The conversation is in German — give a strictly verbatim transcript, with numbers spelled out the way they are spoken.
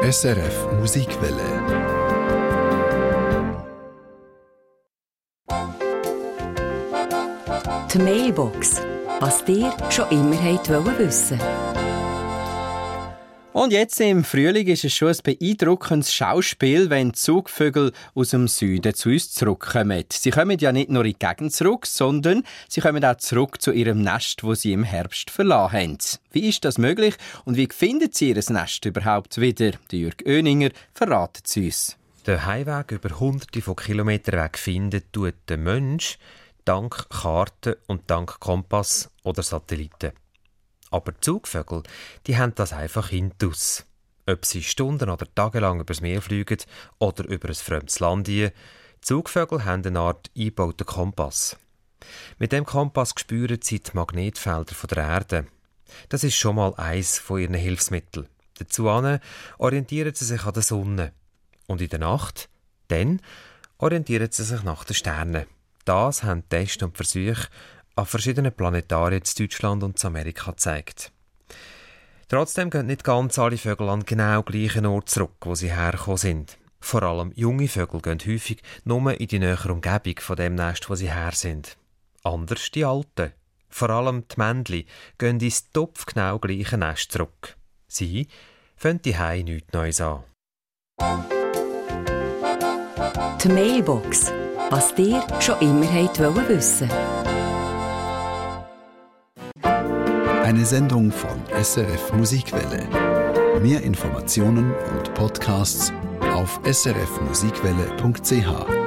S R F Musikwelle. Die Mailbox. Was dir schon immer wollt wissen. Und jetzt im Frühling ist es schon ein beeindruckendes Schauspiel, wenn die Zugvögel aus dem Süden zu uns zurückkommen. Sie kommen ja nicht nur in die Gegend zurück, sondern sie kommen auch zurück zu ihrem Nest, das sie im Herbst verlassen haben. Wie ist das möglich und wie finden sie ihr Nest überhaupt wieder? Der Jürg Oeninger verratet es uns. Den Heimweg über hunderte von Kilometern weg finden tut der Mensch dank Karten und dank Kompass oder Satelliten. Aber die Zugvögel, die haben das einfach hintaus. Ob sie Stunden oder tagelang übers Meer fliegen oder über ein fremdes Land gehen, die Zugvögel haben eine Art eingebauten Kompass. Mit dem Kompass spüren sie die Magnetfelder der Erde. Das ist schon mal eins von ihren Hilfsmitteln. Dazu orientieren sie sich an der Sonne. Und in der Nacht, dann orientieren sie sich nach den Sternen. Das haben Tests und Versuche an verschiedenen Planetarien in Deutschland und in Amerika gezeigt. Trotzdem gehen nicht ganz alle Vögel an genau gleichen Ort zurück, wo sie hergekommen sind. Vor allem junge Vögel gehen häufig nur in die nähere Umgebung von dem Nest, wo sie her sind. Anders die alten. Vor allem die Männchen gehen ins topfgenau gleiche Nest zurück. Sie fangen die Hause nichts Neues an. Die Mailbox. Was dir schon immer wollt wissen. Eine Sendung von S R F Musikwelle. Mehr Informationen und Podcasts auf s r f musikwelle punkt c h.